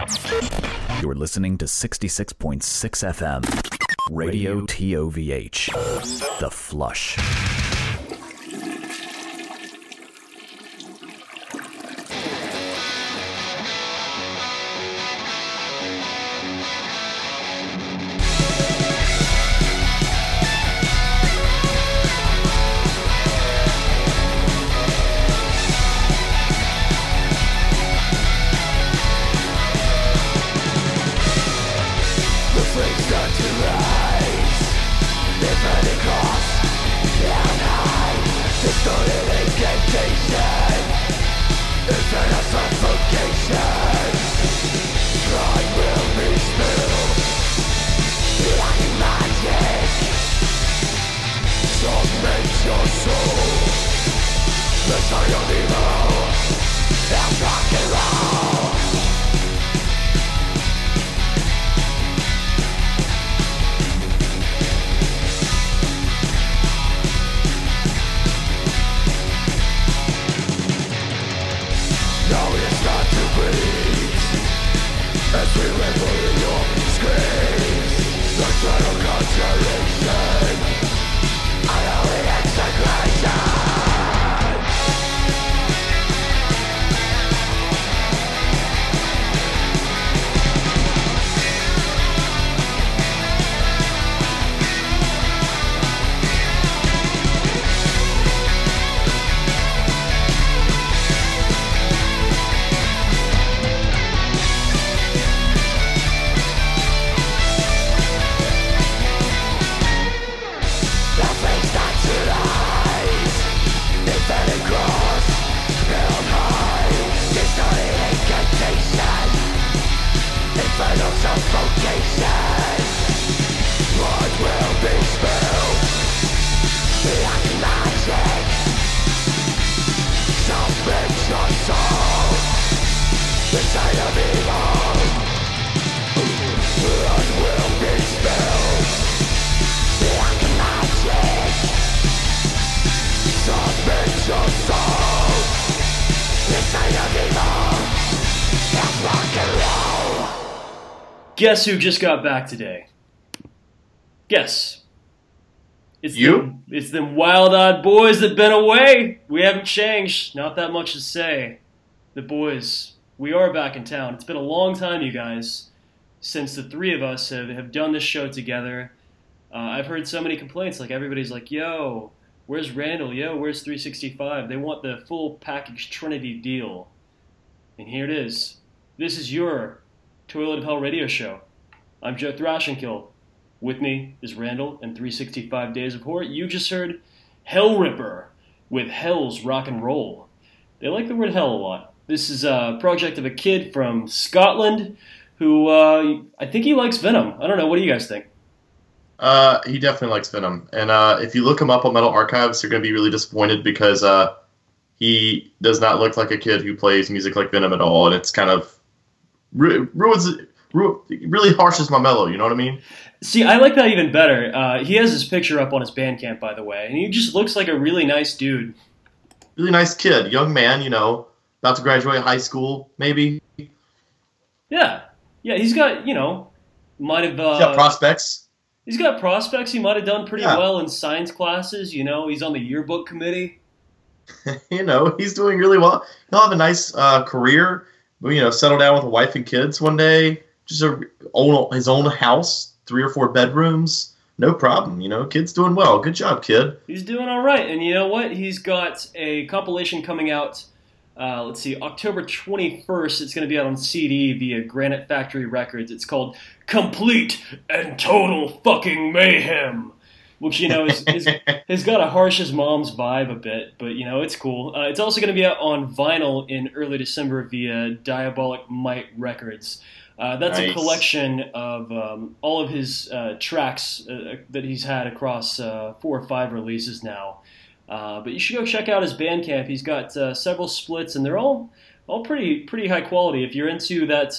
You're listening to 66.6 FM, Radio TOVH, The Flush. Guess who just got back today? Guess. It's you? It's them wild-eyed boys that been away. We haven't changed. Not that much to say. The boys, we are back in town. It's been a long time, you guys, since the three of us have done this show together. I've heard so many complaints. Like, everybody's like, yo, where's Randall? Yo, where's 365? They want the full package Trinity deal. And here it is. This is your Toilet of Hell radio show. I'm Joe Thrashinkill. With me is Randall and 365 Days of Horror. You just heard Hell Ripper with Hell's Rock and Roll. They like the word hell a lot. This is a project of a kid from Scotland who, I think he likes Venom. I don't know, what do you guys think? He definitely likes Venom. And if you look him up on Metal Archives, you're going to be really disappointed because he does not look like a kid who plays music like Venom at all. And it's kind of really harshes my mellow, you know what I mean? See, I like that even better. He has his picture up on his Bandcamp, by the way, and he just looks like a really nice dude. Really nice kid, young man, you know, about to graduate high school, maybe. Yeah, he's got, might have... he's got prospects. He's got prospects. He might have done pretty well in science classes, he's on the yearbook committee. He's doing really well. He'll have a nice career. Settle down with a wife and kids one day. Just own his own house, 3 or 4 bedrooms. No problem, Kid's doing well. Good job, kid. He's doing all right. And you know what? He's got a compilation coming out, October 21st. It's going to be out on CD via Granite Factory Records. It's called Complete and Total Fucking Mayhem. Which, has got a harsh as mom's vibe a bit, but, it's cool. It's also going to be out on vinyl in early December via Diabolic Might Records. That's nice. A collection of all of his tracks that he's had across 4 or 5 releases now. But you should go check out his Bandcamp. He's got several splits, and they're all pretty high quality. If you're into that,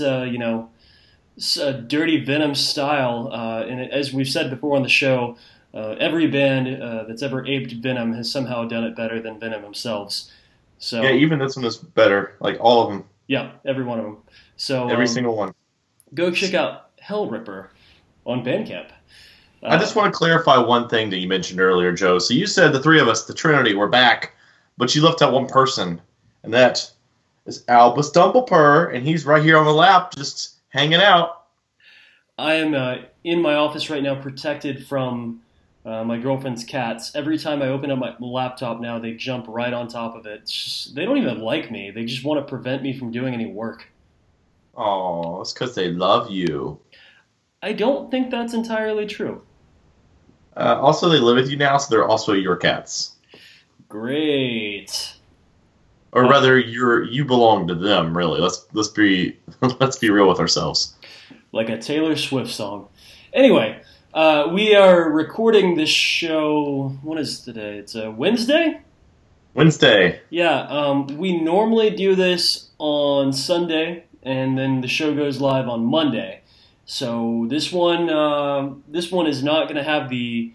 dirty Venom style, and as we've said before on the show, every band that's ever aped Venom has somehow done it better than Venom themselves. So yeah, even this one is better. Like all of them. Yeah, every one of them. So Every single one. go check out Hell Ripper on Bandcamp. I just want to clarify one thing that you mentioned earlier, Joe. So you said the three of us, the Trinity, were back, but you left out one person, and that is Albus Dumbledore, and he's right here on the lap, just hanging out. I am in my office right now, protected from my girlfriend's cats. Every time I open up my laptop now, they jump right on top of it. It's just, they don't even like me. They just want to prevent me from doing any work. Oh, it's because they love you. I don't think that's entirely true. Also, they live with you now, so they're also your cats. Great. Or rather, you belong to them. Really, let's be real with ourselves. Like a Taylor Swift song. Anyway, we are recording this show. What is today? It's a Wednesday? Wednesday. Yeah, we normally do this on Sunday, and then the show goes live on Monday. So this one is not going to have the,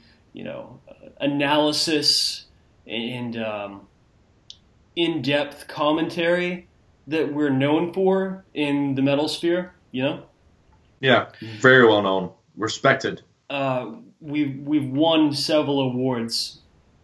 analysis and in-depth commentary that we're known for in the metal sphere. Yeah, very well known, respected. We've won several awards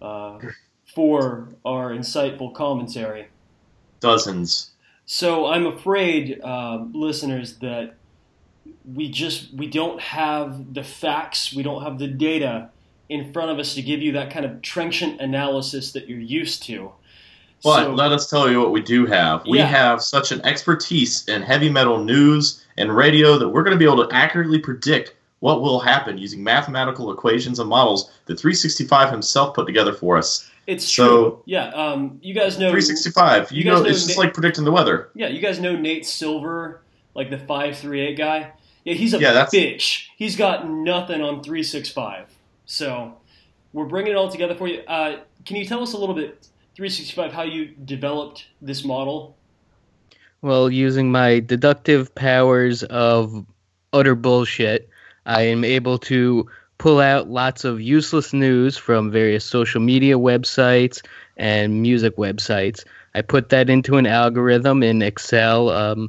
for our insightful commentary. Dozens. So I'm afraid, listeners, that we don't have the facts, we don't have the data in front of us to give you that kind of trenchant analysis that you're used to. But let us tell you what we do have. We have such an expertise in heavy metal news and radio that we're going to be able to accurately predict what will happen using mathematical equations and models that 365 himself put together for us. It's true. Yeah, you guys know 365. You know it's just like predicting the weather. Yeah, you guys know Nate Silver, like the 538 guy. Yeah, he's a bitch. He's got nothing on 365. So we're bringing it all together for you. Can you tell us a little bit, 365, how you developed this model? Well, using my deductive powers of utter bullshit, I am able to pull out lots of useless news from various social media websites and music websites. I put that into an algorithm in Excel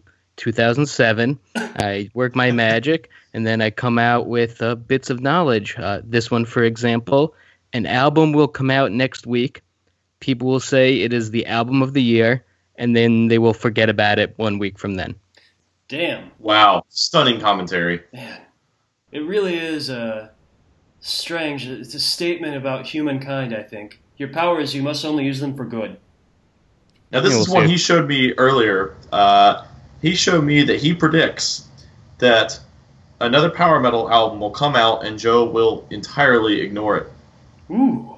2007. I work my magic, and then I come out with bits of knowledge. This one, for example, an album will come out next week. People will say it is the album of the year, and then they will forget about it 1 week from then. Damn. Wow. Stunning commentary. Man, it really is strange. It's a statement about humankind, I think. Your powers, you must only use them for good. Now, this is one he showed me earlier. He showed me that he predicts that another power metal album will come out and Joe will entirely ignore it. Ooh.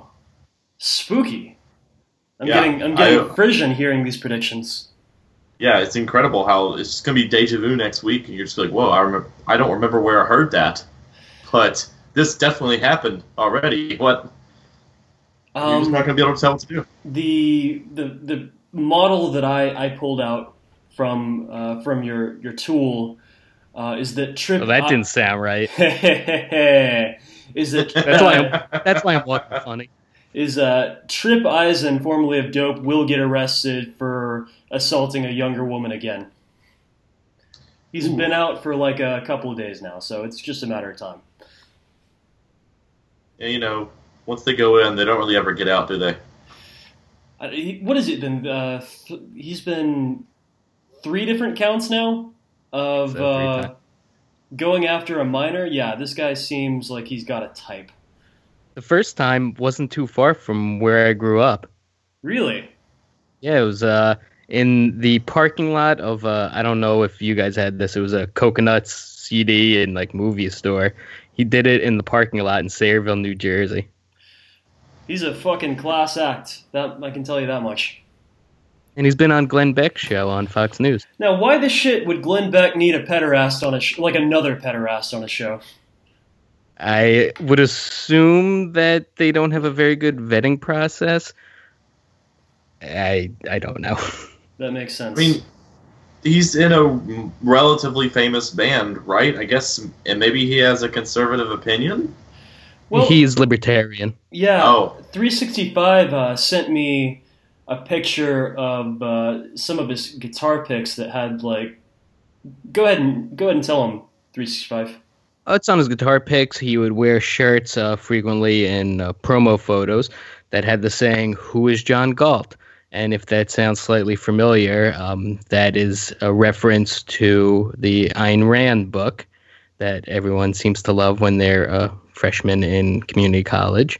Spooky. I'm getting frisson hearing these predictions. Yeah, it's incredible how it's going to be deja vu next week, and you're just like, whoa, I don't remember where I heard that. But this definitely happened already. What? You're just not going to be able to tell what to do. The model that I pulled out from your tool is that Trip. Well, that didn't sound right. Is that that's why I'm walking funny. Is Trip Eisen, formerly of Dope, will get arrested for assaulting a younger woman again. He's been out for like a couple of days now, so it's just a matter of time. Yeah, once they go in, they don't really ever get out, do they? What has it been? He's been 3 different counts now of going after a minor. Yeah, this guy seems like he's got a type. The first time wasn't too far from where I grew up. Really? Yeah, it was in the parking lot of, I don't know if you guys had this, it was a Coconuts CD and like movie store. He did it in the parking lot in Sayreville, New Jersey. He's a fucking class act. That I can tell you that much. And he's been on Glenn Beck's show on Fox News. Now, why the shit would Glenn Beck need a pederast on like another pederast on a show? I would assume that they don't have a very good vetting process. I don't know. That makes sense. I mean, he's in a relatively famous band, right? I guess, and maybe he has a conservative opinion? Well, he's libertarian. Yeah. 365 sent me a picture of some of his guitar picks that had like. Go ahead and tell him 365. It's on his guitar picks. He would wear shirts frequently in promo photos that had the saying, "Who is John Galt?" And if that sounds slightly familiar, that is a reference to the Ayn Rand book that everyone seems to love when they're a freshman in community college,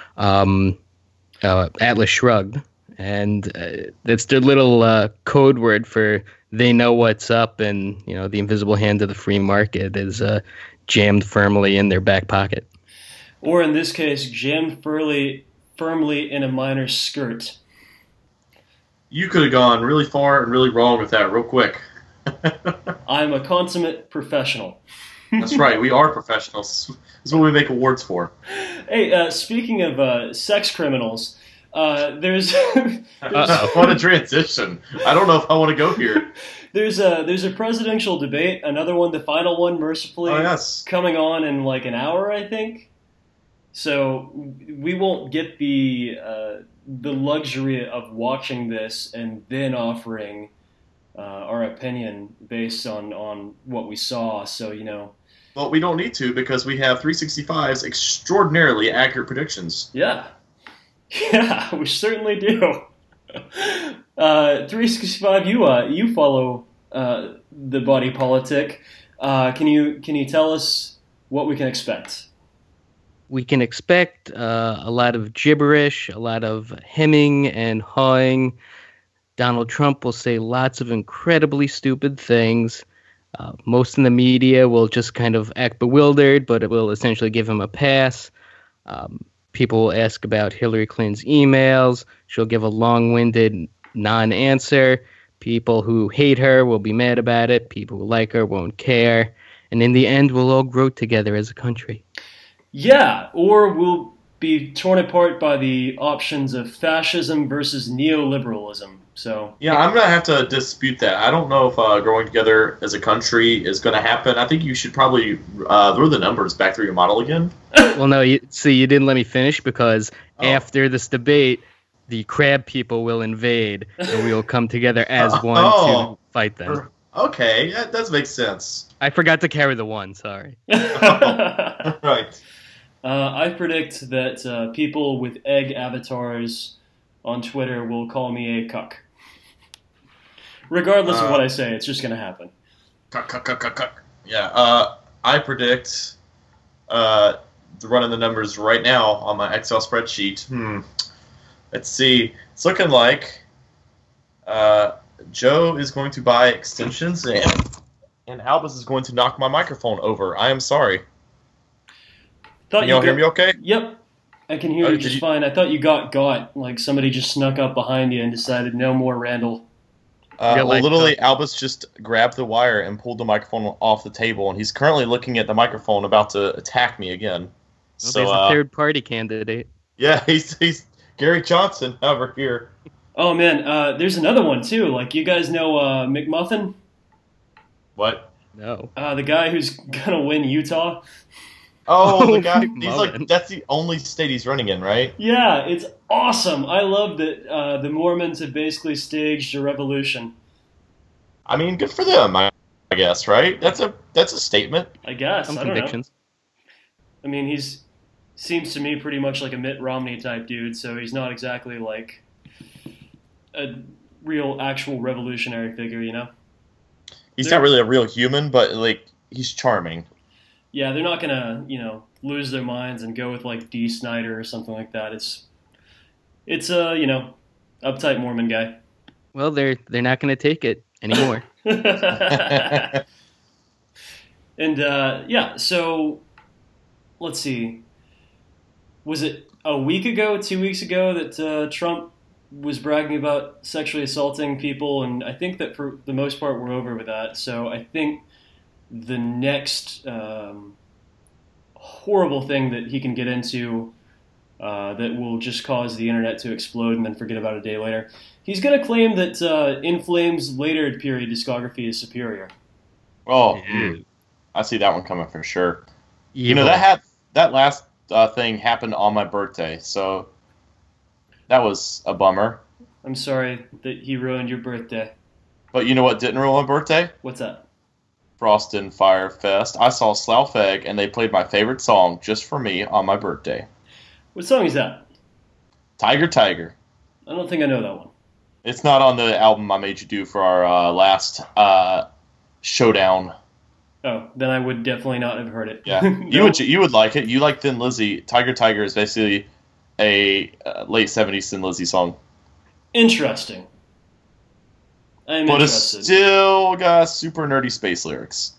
Atlas Shrugged. And that's their little code word for they know what's up, and the invisible hand of the free market is jammed firmly in their back pocket. Or in this case, jammed firmly in a miner's skirt. You could have gone really far and really wrong with that real quick. I'm a consummate professional. That's right. We are professionals. That's what we make awards for. Hey, speaking of sex criminals, there's what a transition. I don't know if I want to go here. There's a presidential debate, another one, the final one, mercifully, coming on in like an hour, I think. So we won't get the luxury of watching this and then offering our opinion based on what we saw. So Well, we don't need to because we have 365's extraordinarily accurate predictions. Yeah, we certainly do. 365, you follow the body politic. Can you tell us what we can expect? We can expect a lot of gibberish, a lot of hemming and hawing. Donald Trump will say lots of incredibly stupid things. Most in the media will just kind of act bewildered, but it will essentially give him a pass. People will ask about Hillary Clinton's emails. She'll give a long-winded non-answer. People who hate her will be mad about it. People who like her won't care. And in the end, we'll all grow together as a country. Yeah, or we'll be torn apart by the options of fascism versus neoliberalism. So yeah, I'm going to have to dispute that. I don't know if growing together as a country is going to happen. I think you should probably throw the numbers back through your model again. Well, no, you didn't let me finish because after this debate, the crab people will invade and we will come together as one to fight them. Okay, that does make sense. I forgot to carry the one, sorry. Right. I predict that people with egg avatars on Twitter will call me a cuck. Regardless of what I say, it's just going to happen. Cuck. Yeah, I predict, running the numbers right now on my Excel spreadsheet. Let's see. It's looking like Joe is going to buy extensions and Albus is going to knock my microphone over. I am sorry. Can y'all hear me okay? Yep. I can hear you just fine. I thought you got. Like somebody just snuck up behind you and decided no more Randall. Literally, Albus just grabbed the wire and pulled the microphone off the table, and he's currently looking at the microphone about to attack me again. Well, there's a third-party candidate. Yeah, he's Gary Johnson over here. Oh, man, there's another one, too. Like, you guys know McMuffin? What? No. The guy who's going to win Utah? Oh, the guy. He's like, that's the only state he's running in, right? Yeah, it's awesome. I love that the Mormons have basically staged a revolution. I mean, good for them, I guess, right? That's a statement. I guess. Some I don't convictions. know. I mean, seems to me pretty much like a Mitt Romney type dude, so he's not exactly like a real actual revolutionary figure, you know? He's not really a real human, but like he's charming. Yeah, they're not gonna, lose their minds and go with like Dee Snider or something like that. It's a, uptight Mormon guy. Well, they're not gonna take it anymore. And yeah, so let's see. Was it a week ago, 2 weeks ago that Trump was bragging about sexually assaulting people? And I think that for the most part we're over with that. So I think the next horrible thing that he can get into that will just cause the internet to explode and then forget about it a day later. He's going to claim that In Flames' later period discography is superior. Oh, I see that one coming for sure. Evil. That last thing happened on my birthday, so that was a bummer. I'm sorry that he ruined your birthday. But you know what didn't ruin my birthday? What's that? Frost and Fire Fest. I saw Slough-Egg, and they played my favorite song just for me on my birthday. What song is that? Tiger, Tiger. I don't think I know that one. It's not on the album I made you do for our last showdown. Oh, then I would definitely not have heard it. Yeah, No. you would like it. You like Thin Lizzy. Tiger, Tiger is basically a late 70s Thin Lizzy song. Interesting. I'm But it's interested. still got super nerdy space lyrics.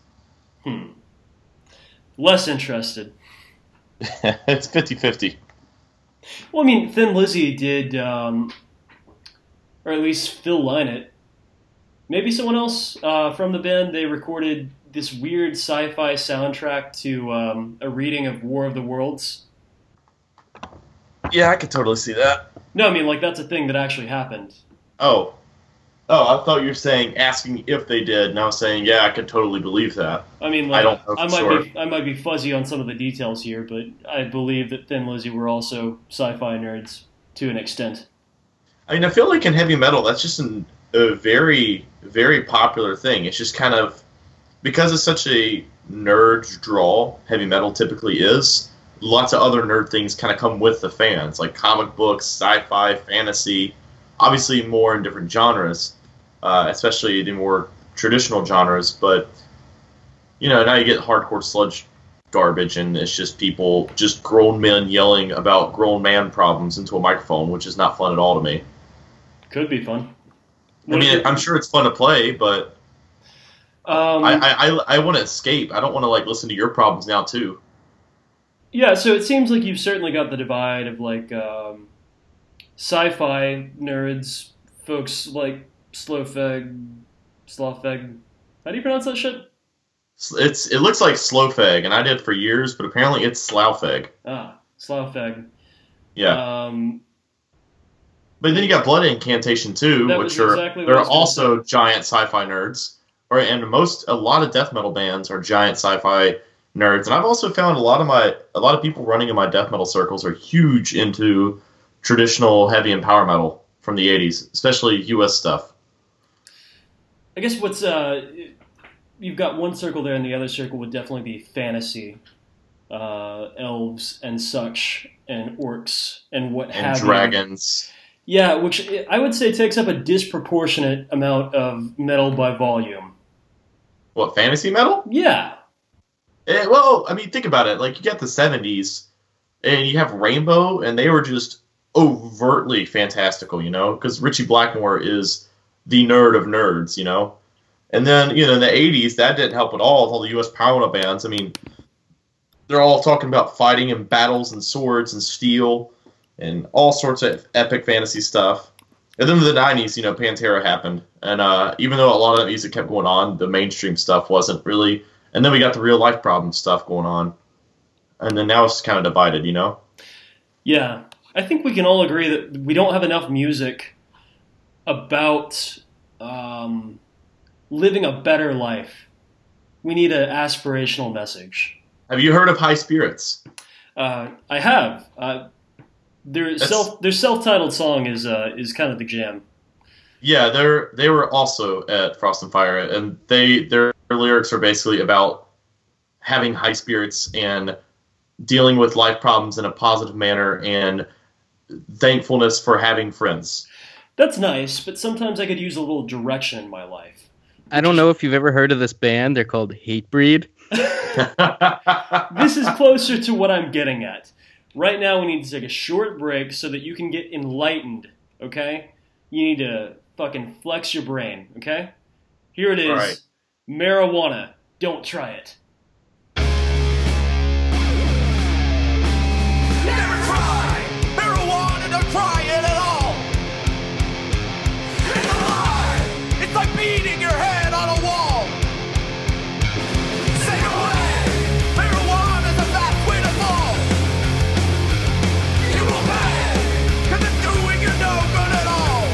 Less interested. It's 50-50. Well, I mean, Thin Lizzy did, or at least Phil Lynott. Maybe someone else from the band. They recorded this weird sci-fi soundtrack to a reading of War of the Worlds. Yeah, I could totally see that. No, I mean, like, that's a thing that actually happened. Oh, I thought you were saying asking if they did, and I was saying, yeah, I could totally believe that. I mean, like, I don't know for sure. I might be fuzzy on some of the details here, but I believe that Thin Lizzy were also sci-fi nerds to an extent. I mean, I feel like in heavy metal, that's just a very, very popular thing. It's just kind of, because it's such a nerd draw, heavy metal typically is, lots of other nerd things kind of come with the fans, like comic books, sci-fi, fantasy, obviously more in different genres, especially the more traditional genres, but, you know, now you get hardcore sludge garbage, and it's just people, just grown men yelling about grown man problems into a microphone, which is not fun at all to me. Could be fun. I mean, I'm sure it's fun to play, but I want to escape. I don't want to, like, listen to your problems now, too. Yeah, so it seems like you've certainly got the divide of, like, sci-fi nerds, folks like Slough-Egg. How do you pronounce that shit? It looks like Slough-Egg, and I did for years, but apparently it's Slough-Egg. Ah, Slough-Egg. Yeah. But then you got Blood Incantation too, That which was exactly what they're I was gonna also giant sci-fi nerds. And a lot of death metal bands are giant sci-fi nerds. And I've also found a lot of people running in my death metal circles are huge into traditional heavy and power metal from the 80s, especially US stuff. I guess what's you've got one circle there, and the other circle would definitely be fantasy, elves and such, and orcs and what And have you. dragons. Yeah, which I would say takes up a disproportionate amount of metal by volume. What, fantasy metal? Yeah. Well, I mean, think about it. Like, you got the 70s, and you have Rainbow, and they were just overtly fantastical, you know? Because Ritchie Blackmore is the nerd of nerds, you know? And then, you know, in the 80s, that didn't help at all with all the U.S. power metal bands. I mean, they're all talking about fighting and battles and swords and steel and all sorts of epic fantasy stuff. And then in the 90s, you know, Pantera happened. And even though a lot of that music kept going on, the mainstream stuff wasn't really. And then we got the real life problem stuff going on. And then now it's kind of divided, you know? Yeah. I think we can all agree that we don't have enough music about living a better life. We need an aspirational message. Have you heard of High Spirits? I have. Their self-titled song is kind of the jam. Yeah, they were also at Frost and Fire, and their lyrics are basically about having high spirits and dealing with life problems in a positive manner and thankfulness for having friends. That's nice, but sometimes I could use a little direction in my life. I don't know if you've ever heard of this band. They're called Hatebreed. This is closer to what I'm getting at. Right now we need to take a short break so that you can get enlightened, okay? You need to fucking flex your brain, okay? Here it is. All right. Marijuana. Don't try it. Never try marijuana, don't try it at all. It's a lie. It's like beating your head on a wall. Stay away. Marijuana's a fast way to fall. You will pay, 'cause it's doing you no good at all.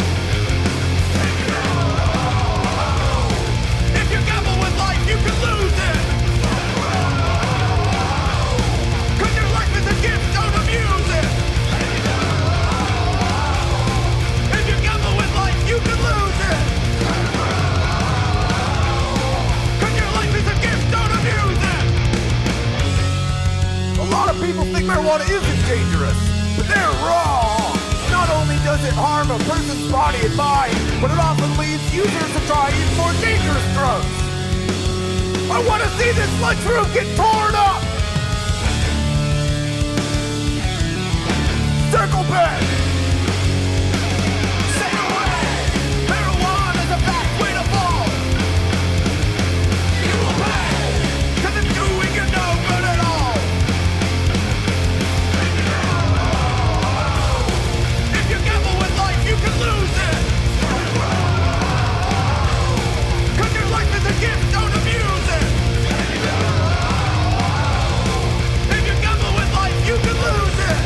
If you gamble with life, you can lose marijuana isn't dangerous, but they're wrong. Not only does it harm a person's body and mind, but it often leads users to try even more dangerous drugs. I want to see this lunchroom get torn up! Circle back! Stay away! Marijuana's a fast way to fall! You will pay! 'Cause it's doing you no good at all! If you gamble with life, you can lose it! 'Cause your life is a gift, don't abuse it! If you gamble with life, you can lose it!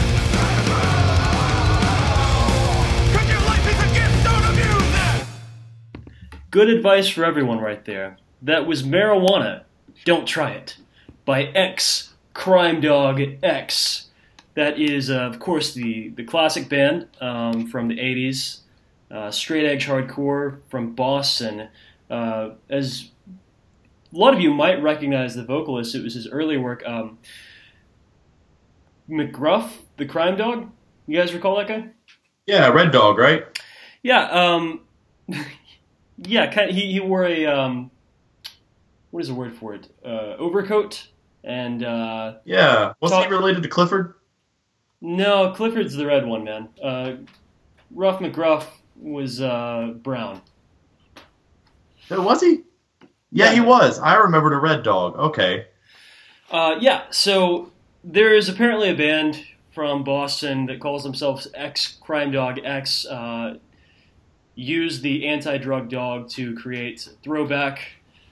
'Cause your life is a gift, don't abuse it! Good advice for everyone right there. That was Marijuana, Don't Try It, by X, Crime Dog X. That is, of course, the classic band from the 80s, straight edge hardcore from Boston. As a lot of you might recognize the vocalist, it was his earlier work. McGruff, the Crime Dog? You guys recall that guy? Yeah, Red Dog, right? Yeah, yeah, he wore a, what is the word for it? Overcoat, and, Yeah. Wasn't he related to Clifford? no, Clifford's the red one, man. Ruff McGruff was, brown. Oh, was he? Yeah, Yeah. he was. I remembered a Red Dog. Okay. Yeah, so there is apparently a band from Boston that calls themselves X Crime Dog X, use the anti-drug dog to create throwback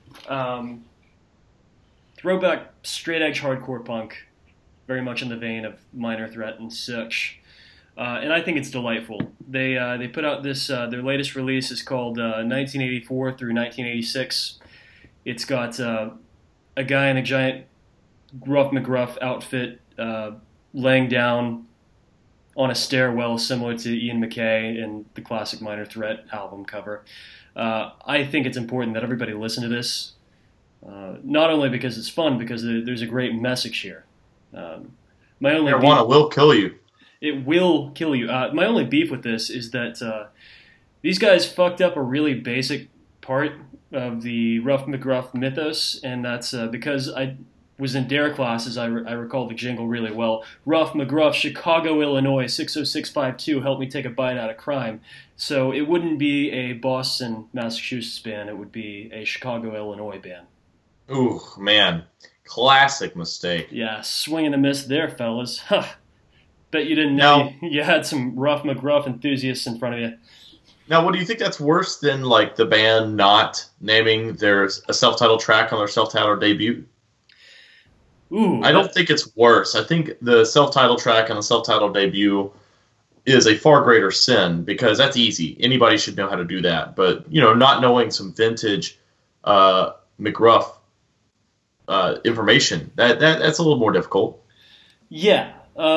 straight edge hardcore punk, very much in the vein of Minor Threat and such. And I think it's delightful. They put out this their latest release is called 1984 through 1986. It's got a guy in a giant Ruff McGruff outfit laying down on a stairwell similar to Ian MacKaye in the classic Minor Threat album cover. I think it's important that everybody listen to this, not only because it's fun, because there's a great message here. My only Marijuana will kill you. It will kill you. My only beef with this is that these guys fucked up a really basic part of the Ruff McGruff mythos, and that's because I was in DARE classes, I recall the jingle really well. Ruff McGruff, Chicago, Illinois, 60652, help me take a bite out of crime. So it wouldn't be a Boston, Massachusetts band, it would be a Chicago, Illinois band. Ooh, man. Classic mistake. Yeah, swing and a miss there, fellas. Huh. Bet you didn't know Now- you had some Ruff McGruff enthusiasts in front of you. Now, what do you think that's worse than, like, the band not naming a self-titled track on their self-titled debut? Ooh, I don't think it's worse. I think the self-titled track on the self-titled debut is a far greater sin, because that's easy. Anybody should know how to do that. But, not knowing some vintage McGruff information, that's a little more difficult. Yeah.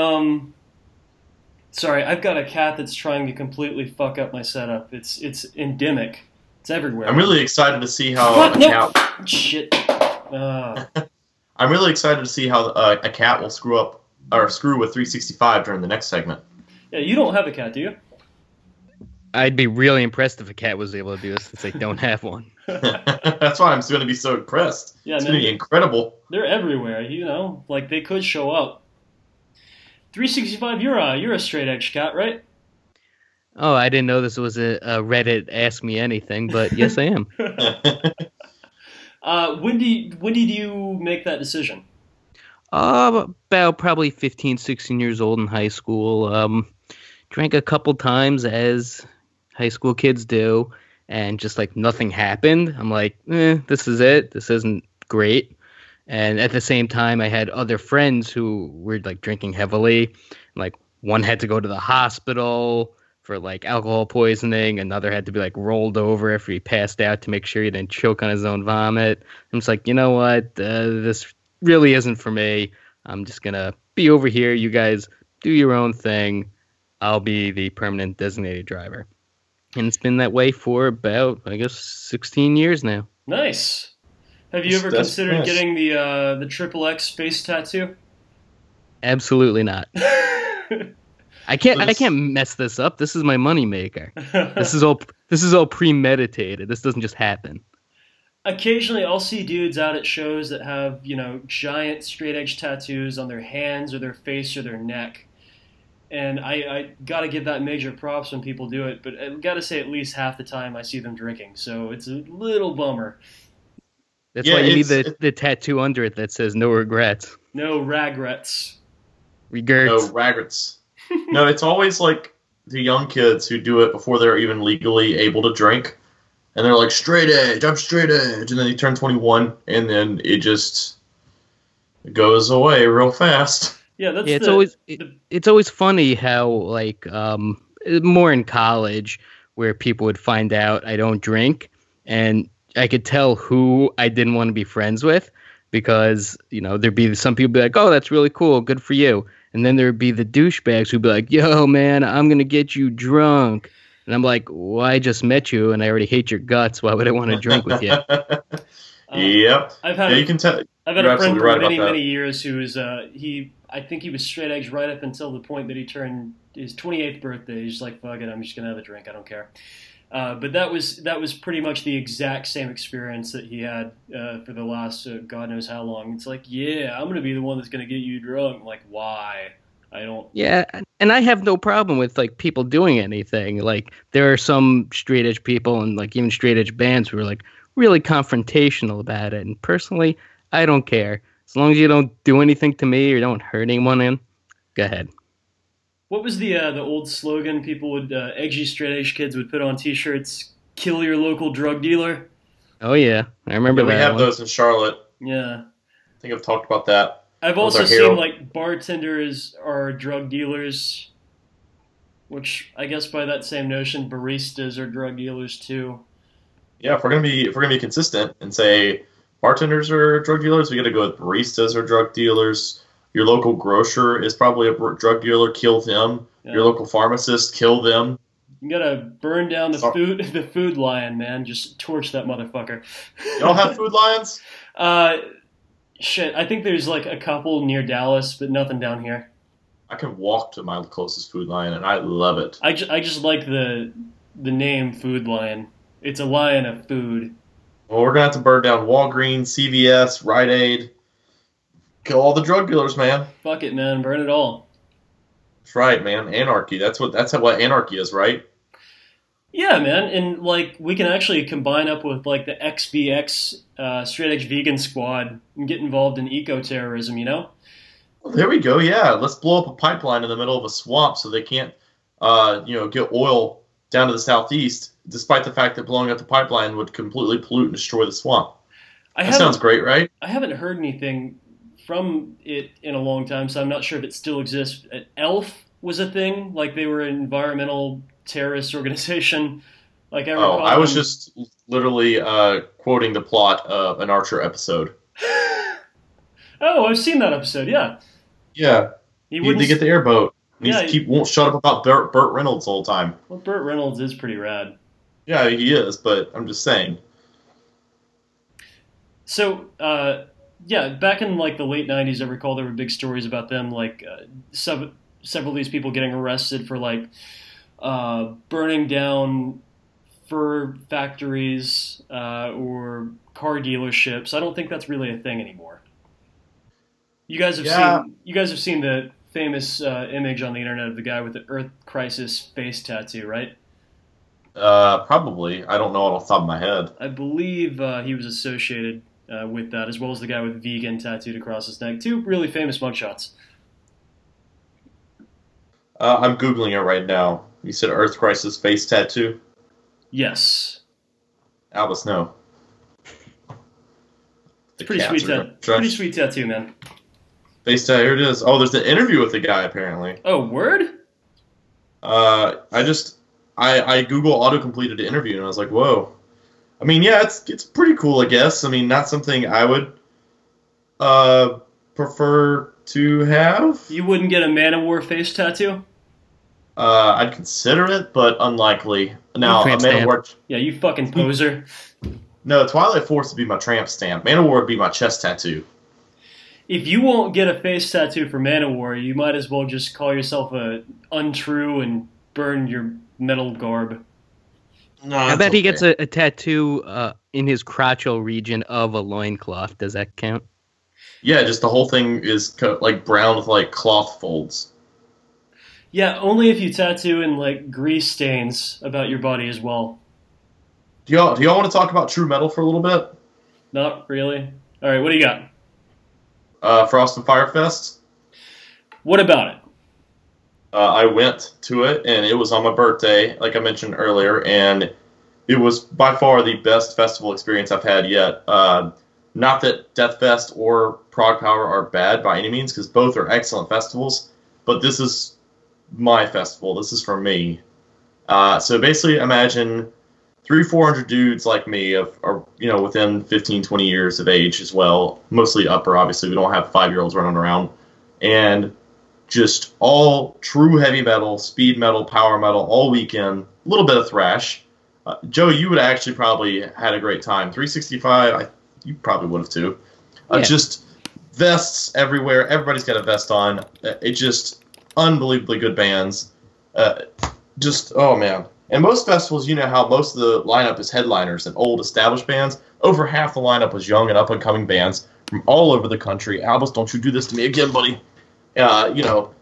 Sorry, I've got a cat that's trying to completely fuck up my setup. It's endemic. It's everywhere. I'm really excited to see how What? a No. cat. Shit. I'm really excited to see how a cat will screw with 365 during the next segment. Yeah, you don't have a cat, do you? I'd be really impressed if a cat was able to do this since they don't have one. That's why I'm going to be so impressed. Yeah, It's man. going to be incredible. They're everywhere, like they could show up. 365, you're a straight edge cat, right? Oh, I didn't know this was a Reddit Ask Me Anything, but yes, I am. When did you make that decision? About probably 15, 16 years old in high school. Drank a couple times, as high school kids do, and just like nothing happened. I'm like, this is it. This isn't great. And at the same time, I had other friends who were like drinking heavily. Like one had to go to the hospital for like alcohol poisoning. Another had to be like rolled over after he passed out to make sure he didn't choke on his own vomit. I'm just like, you know what? This really isn't for me. I'm just going to be over here. You guys do your own thing. I'll be the permanent designated driver. And it's been that way for about, I guess, 16 years now. Nice. Have you ever That's considered nice. getting the XXX face tattoo? Absolutely not. I can't mess this up. This is my moneymaker. This is all premeditated. This doesn't just happen. Occasionally, I'll see dudes out at shows that have, giant straight edge tattoos on their hands or their face or their neck. And I got to give that major props when people do it, but I've got to say at least half the time I see them drinking. So it's a little bummer. That's why you need the tattoo under it that says no regrets. No regrets. Regrets. No regrets. No, it's always like the young kids who do it before they're even legally able to drink. And they're like, straight edge, I'm straight edge. And then they turn 21, and then it just goes away real fast. Yeah, it's always funny how, like, more in college, where people would find out I don't drink, and I could tell who I didn't want to be friends with, because, there'd be some people be like, oh, that's really cool, good for you. And then there'd be the douchebags who'd be like, yo, man, I'm going to get you drunk. And I'm like, well, I just met you, and I already hate your guts. Why would I want to drink with you? Yep. You can tell. I've had a friend for many years who was, I think he was straight edge right up until the point that he turned his 28th birthday. He's just like, fuck it, I'm just going to have a drink. I don't care. But that was pretty much the exact same experience that he had for the last God knows how long. It's like, yeah, I'm going to be the one that's going to get you drunk. I'm like, why? I don't. Yeah, and I have no problem with like people doing anything. Like there are some straight edge people and like even straight edge bands who are like really confrontational about it. And personally, I don't care as long as you don't do anything to me or don't hurt anyone. Go ahead. What was the old slogan people would edgy straight edge kids would put on T-shirts? Kill your local drug dealer. Oh yeah, I remember that. We have those in Charlotte. Yeah, I think I've talked about that. I've also seen like bartenders are drug dealers, which I guess by that same notion, baristas are drug dealers too. Yeah, if we're gonna be consistent and say bartenders are drug dealers, we got to go with baristas are drug dealers. Your local grocer is probably a drug dealer. Kill them. Yeah. Your local pharmacist, kill them. You gotta burn down the food lion, man. Just torch that motherfucker. Y'all have Food Lions? Shit, I think there's like a couple near Dallas, but nothing down here. I can walk to my closest Food Lion, and I love it. I just like the name Food Lion. It's a lion of food. Well, we're gonna have to burn down Walgreens, CVS, Rite Aid. Kill all the drug dealers, man. Fuck it, man. Burn it all. That's right, man. Anarchy. That's what anarchy is, right? Yeah, man. And like we can actually combine up with like the XVX Straight Edge Vegan Squad and get involved in eco-terrorism, Well, there we go. Yeah, let's blow up a pipeline in the middle of a swamp so they can't, get oil down to the southeast. Despite the fact that blowing up the pipeline would completely pollute and destroy the swamp. That sounds great, right? I haven't heard anything from it in a long time, so I'm not sure if it still exists. ELF was a thing, like they were an environmental terrorist organization. Like I was just literally quoting the plot of an Archer episode. Oh, I've seen that episode. Yeah. Yeah. He to get the airboat. He won't shut up about Burt Reynolds the whole time. Well, Burt Reynolds is pretty rad. Yeah, he is, but I'm just saying. So, back in like the late 90s, I recall there were big stories about them, like several of these people getting arrested for like burning down fur factories or car dealerships. I don't think that's really a thing anymore. You guys have seen the famous image on the internet of the guy with the Earth Crisis face tattoo, right? Probably. I don't know it off the top of my head. I believe he was associated with that, as well as the guy with vegan tattooed across his neck. Two really famous mugshots. I'm Googling it right now. You said Earth Crisis face tattoo? Yes. Albus, no. It's pretty sweet tattoo, man. Face tattoo, here it is. Oh, there's an interview with the guy, apparently. Oh, word? I Google auto-completed the interview, and I was like, whoa. I mean, yeah, it's pretty cool, I guess. I mean, not something I would prefer to have. You wouldn't get a Man-O-War face tattoo? I'd consider it, but unlikely. Now, a Man-O-War... Yeah, you fucking poser. No, Twilight Force would be my tramp stamp. Man-O-War would be my chest tattoo. If you won't get a face tattoo for Manowar, you might as well just call yourself untrue and burn your metal garb. No, I that's bet he okay. gets a tattoo in his crotchal region of a loincloth. Does that count? Yeah, just the whole thing is like brown with like cloth folds. Yeah, only if you tattoo in like grease stains about your body as well. Do y'all want to talk about true metal for a little bit? Not really. All right, what do you got? Frost and Fire Fest. What about it? I went to it, and it was on my birthday, like I mentioned earlier, and it was by far the best festival experience I've had yet. Not that Death Fest or Prague Power are bad by any means, because both are excellent festivals, but this is my festival. This is for me. So basically, imagine 300-400 dudes like me are within 15-20 years of age as well, mostly upper. Obviously, we don't have 5-year-olds running around, and just all true heavy metal, speed metal, power metal all weekend. A little bit of thrash. Joe, you would actually probably had a great time. 365, you probably would have too. Yeah. Just vests everywhere. Everybody's got a vest on. It's just unbelievably good bands. Oh man. And most festivals, you know how most of the lineup is headliners and old established bands. Over half the lineup was young and up-and-coming bands from all over the country. Albus, don't you do this to me again, buddy. And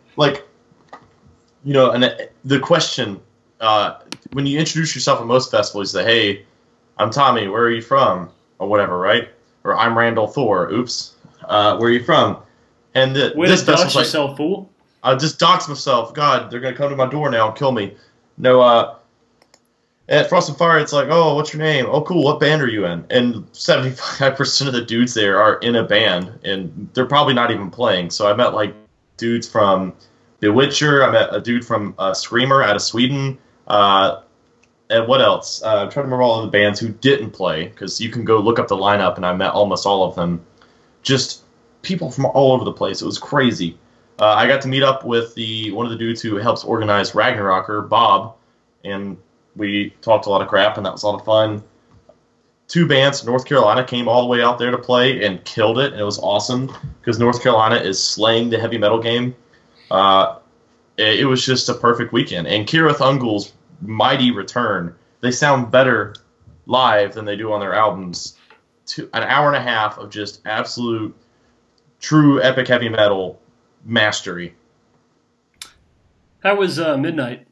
the question, when you introduce yourself at most festivals, you say, hey, I'm Tommy, where are you from? Or whatever, right? Or I'm Randall Thor, oops. Where are you from? And Way this to dox festival's like, yourself, fool. I just dox myself. God, they're going to come to my door now and kill me. No, at Frost and Fire, it's like, oh, what's your name? Oh, cool, what band are you in? And 75% of the dudes there are in a band, and they're probably not even playing. So I met, like, dudes from The Witcher. I met a dude from Screamer out of Sweden. And what else? I'm trying to remember all of the bands who didn't play, because you can go look up the lineup, and I met almost all of them. Just people from all over the place. It was crazy. I got to meet up with one of the dudes who helps organize Ragnarocker, Bob, and we talked a lot of crap, and that was a lot of fun. 2 bands from North Carolina came all the way out there to play and killed it, and it was awesome, because North Carolina is slaying the heavy metal game. It was just a perfect weekend. And Kirith Ungol's mighty return. They sound better live than they do on their albums. An hour and a half of just absolute, true, epic heavy metal mastery. How was Midnight?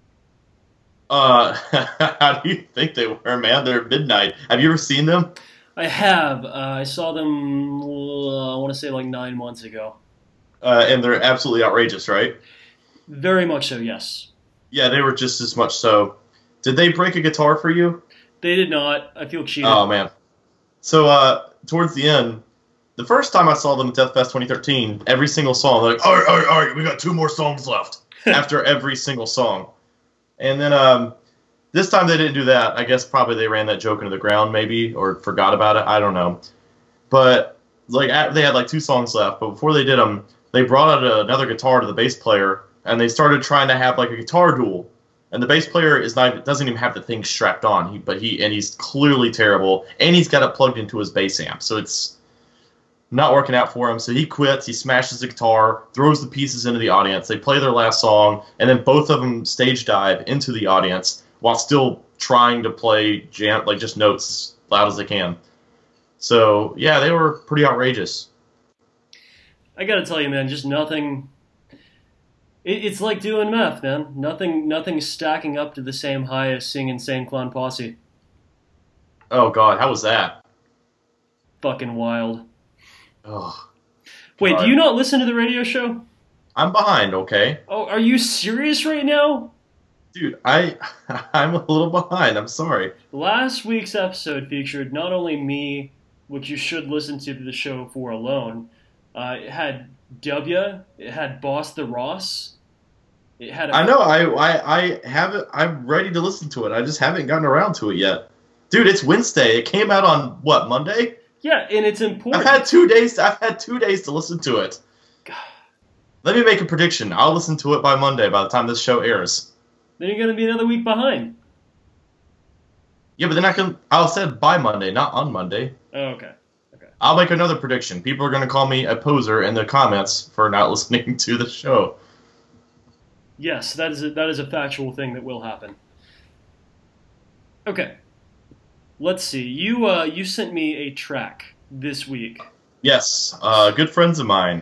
How do you think they were, man? They're Midnight. Have you ever seen them? I have. I saw them, I want to say like 9 months ago. And they're absolutely outrageous, right? Very much so, yes. Yeah, they were just as much so. Did they break a guitar for you? They did not. I feel cheated. Oh, man. So, towards the end, the first time I saw them at Death Fest 2013, every single song, they're like, all right, we got 2 more songs left after every single song. And then this time they didn't do that. I guess probably they ran that joke into the ground maybe, or forgot about it. I don't know. But like they had like 2 songs left. But before they did them, they brought out another guitar to the bass player, and they started trying to have like a guitar duel. And the bass player doesn't even have the thing strapped on. He's clearly terrible, and he's got it plugged into his bass amp. So it's not working out for him. So he quits. He smashes the guitar, throws the pieces into the audience. They play their last song, and then both of them stage dive into the audience while still trying to play just notes as loud as they can. So yeah, they were pretty outrageous. I gotta tell you, man, just nothing. It's like doing meth, man. Nothing stacking up to the same high as seeing Insane Clown Posse. Oh God, how was that? Fucking wild. Oh. Wait, God. do you not listen to the radio show? I'm behind, okay? Oh, are you serious right now? Dude, I'm a little behind. I'm sorry. Last week's episode featured not only me, which you should listen to the show for alone. It had W. It had Boss the Ross. It had. I know. I have it. I'm ready to listen to it. I just haven't gotten around to it yet. Dude, it's Wednesday. It came out on what, Monday? Yeah, and it's important. I've had 2 days to listen to it. God. Let me make a prediction. I'll listen to it by Monday. By the time this show airs. Then you're gonna be another week behind. Yeah, but then I said by Monday, not on Monday. Oh, okay. I'll make another prediction. People are going to call me a poser in the comments for not listening to the show. Yes, that is a factual thing that will happen. Okay, let's see. You sent me a track this week. Yes, good friends of mine.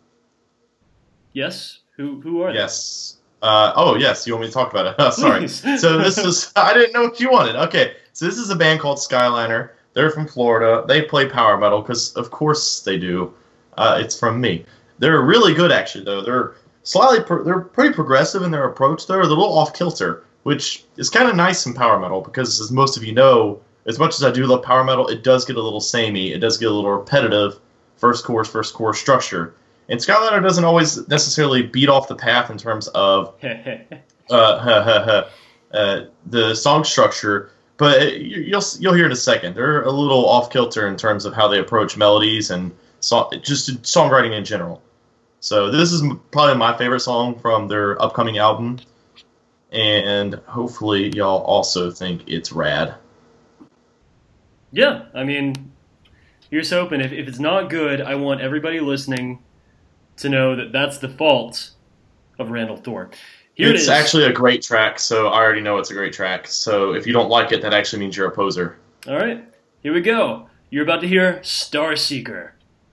Yes, who are they? Yes. Yes. You want me to talk about it? Sorry. Please. So this is. I didn't know what you wanted. Okay. So this is a band called Skyliner. They're from Florida. They play power metal because, of course, they do. It's from me. They're really good, actually. Though they're they're pretty progressive in their approach. They're a little off kilter, which is kind of nice in power metal because, as most of you know, as much as I do love power metal, it does get a little samey. It does get a little repetitive. First chorus structure. And Skyliner doesn't always necessarily beat off the path in terms of the song structure, but you'll hear in a second. They're a little off kilter in terms of how they approach melodies and just songwriting in general. So this is probably my favorite song from their upcoming album, and hopefully y'all also think it's rad. Yeah, I mean, here's hoping. If it's not good, I want everybody listening to know that that's the fault of Randall Thor. It's actually a great track, so I already know it's a great track. So if you don't like it, that actually means you're a poser. All right, here we go. You're about to hear Starseeker.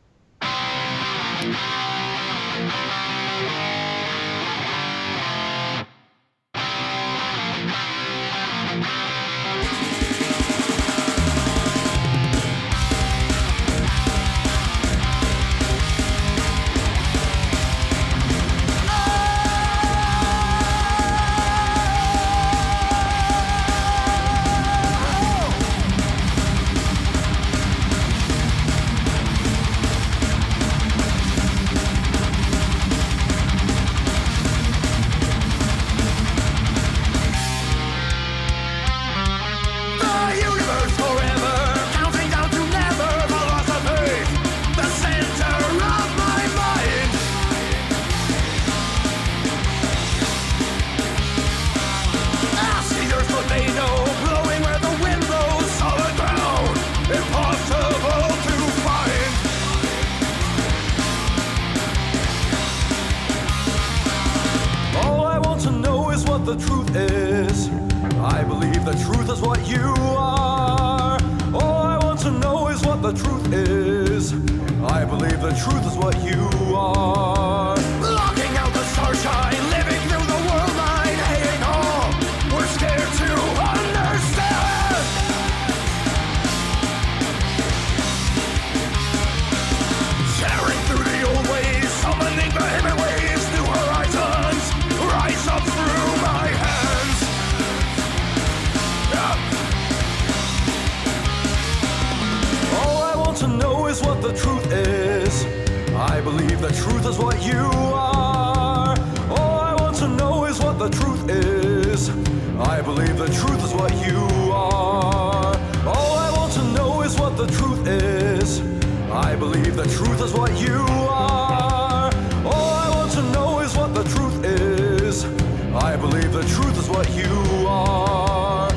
The truth is, I believe the truth is what you are. All I want to know is what the truth is. I believe the truth is what you are. Locking out the starshine, living through the world line, hating all. We're scared to understand. Tearing through the old ways, summoning the hidden ways, new horizons, rise up through my hands. All I want to know is what the truth is. I believe the truth is what you are. All I want to know is what the truth is. I believe the truth is what you are. All I want to know is what the truth is. I believe the truth is what you are. All I want to know is what the truth is. I believe the truth is what you are.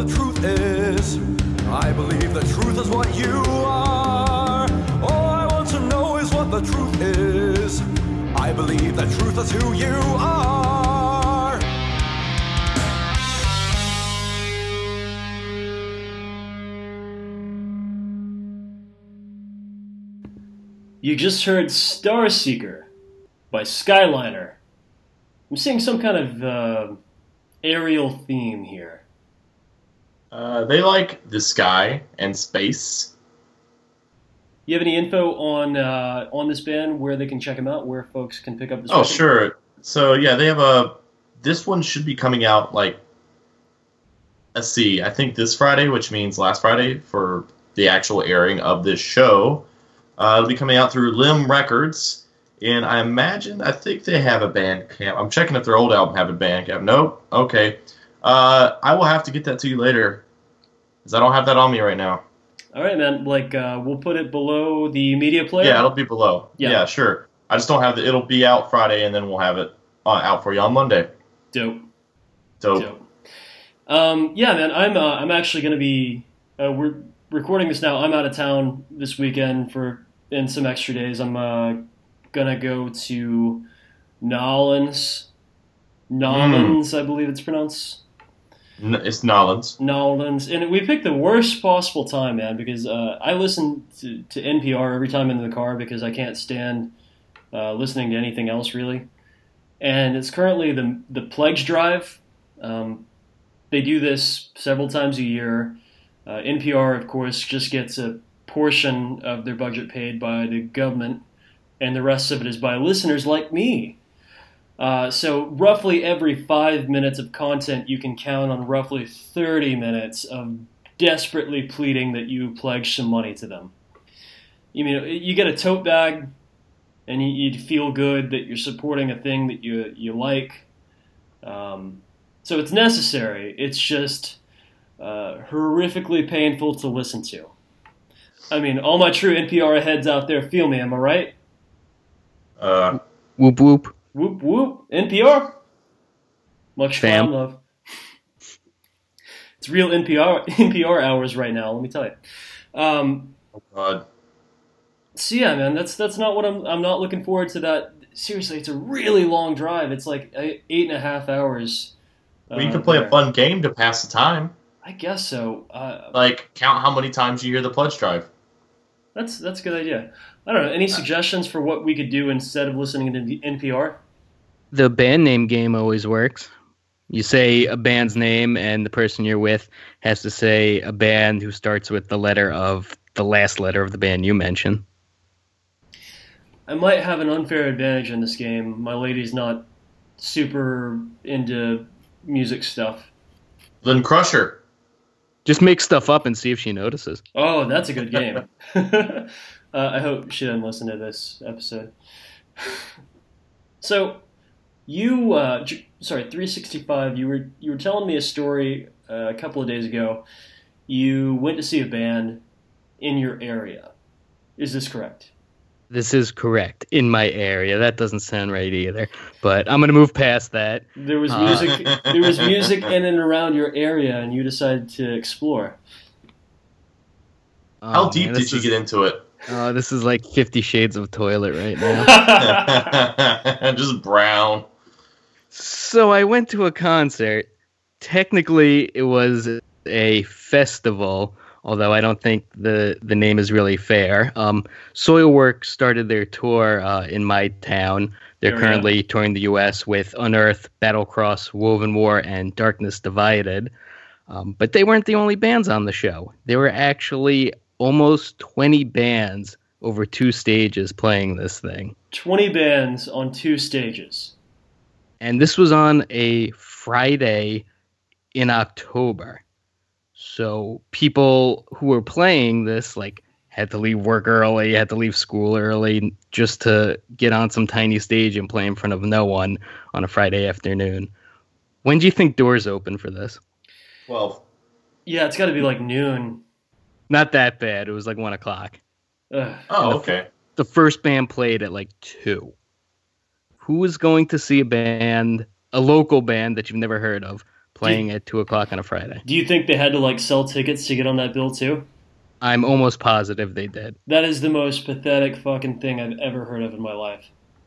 the truth is. I believe the truth is what you are. All I want to know is what the truth is. I believe the truth is who you are. You just heard Starseeker by Skyliner. I'm seeing some kind of aerial theme here. They like the sky and space. You have any info on this band, where they can check them out, where folks can pick up this? Oh, record? sure. So yeah, they have this one should be coming out like, let's see, I think this Friday, which means last Friday for the actual airing of this show. It'll be coming out through Limb Records, and I think they have a Bandcamp. I'm checking if their old album have a Bandcamp. Nope. Okay. I will have to get that to you later, because I don't have that on me right now. All right, man. We'll put it below the media player. Yeah, it'll be below. Yeah. Yeah, sure. I just don't have the. It'll be out Friday, and then we'll have it out for you on Monday. Dope. Dope. Yeah, man. I'm actually going to be. We're recording this now. I'm out of town this weekend in some extra days. I'm gonna go to Nolens, I believe it's pronounced. It's Nolens. Nolens, and we picked the worst possible time, man, because I listen to NPR every time I'm in the car because I can't stand listening to anything else really. And it's currently the pledge drive. They do this several times a year. NPR, of course, just gets a portion of their budget paid by the government, and the rest of it is by listeners like me. So roughly every 5 minutes of content, you can count on roughly 30 minutes of desperately pleading that you pledge some money to them. You get a tote bag, and you'd feel good that you're supporting a thing that you like. So it's necessary. It's just horrifically painful to listen to. I mean, all my true NPR heads out there feel me, am I right? Whoop whoop. Whoop whoop. NPR. Much Fam. fun, love. It's real NPR hours right now, let me tell you. Oh God. So yeah, man, that's not what I'm not looking forward to that. Seriously, it's a really long drive. It's like 8.5 hours. Well, you can play a fun game to pass the time. I guess so. Count how many times you hear the pledge drive. That's a good idea. I don't know. Any suggestions for what we could do instead of listening to NPR? The band name game always works. You say a band's name, and the person you're with has to say a band who starts with the last letter of the band you mention. I might have an unfair advantage in this game. My lady's not super into music stuff. Then Crusher. Just make stuff up and see if she notices. Oh, that's a good game. I hope she doesn't listen to this episode. So, 365. You were telling me a story a couple of days ago. You went to see a band in your area. Is this correct? This is correct. In my area. That doesn't sound right either. But I'm going to move past that. There was music. There was music in and around your area, and you decided to explore. How deep did you get into it? Oh, this is like 50 Shades of Toilet right now. Just brown. So I went to a concert. Technically, it was a festival, although I don't think the name is really fair. Soilwork started their tour in my town. They're currently touring the U.S. with Unearth, Battlecross, Woven War, and Darkness Divided. But they weren't the only bands on the show. There were actually almost 20 bands over 2 stages playing this thing. 20 bands on 2 stages. And this was on a Friday in October. So people who were playing this had to leave work early, had to leave school early just to get on some tiny stage and play in front of no one on a Friday afternoon. When do you think doors open for this? 12. Yeah, it's got to be like noon. Not that bad. It was like 1 o'clock. Oh, okay. The first band played at 2. Who is going to see a local band that you've never heard of, playing at 2 o'clock on a Friday. Do you think they had to like sell tickets to get on that bill too? I'm almost positive they did. That is the most pathetic fucking thing I've ever heard of in my life.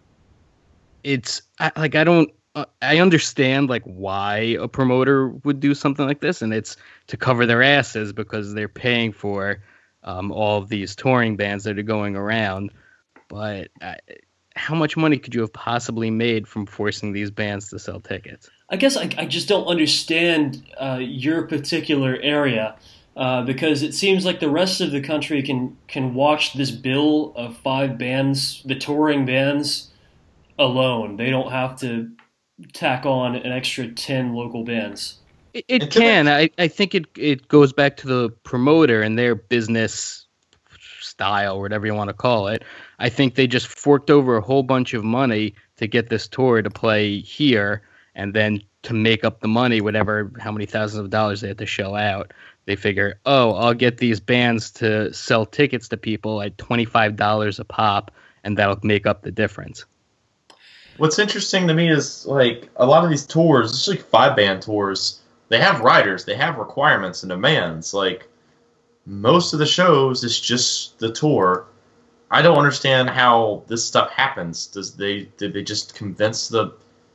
I understand like why a promoter would do something like this, and it's to cover their asses because they're paying for all of these touring bands that are going around. But how much money could you have possibly made from forcing these bands to sell tickets? I guess I just don't understand your particular area because it seems like the rest of the country can watch this bill of 5 bands, the touring bands, alone. They don't have to tack on an extra 10 local bands. It can. I think it goes back to the promoter and their business style, whatever you want to call it. I think they just forked over a whole bunch of money to get this tour to play here, and then to make up the money, how many thousands of dollars they had to shell out, they figure, I'll get these bands to sell tickets to people at $25 a pop, and that'll make up the difference. What's interesting to me is, like, a lot of these tours, especially 5-band tours, they have riders, they have requirements and demands. Like, most of the shows is just the tour. I don't understand how this stuff happens. Did they just convince the...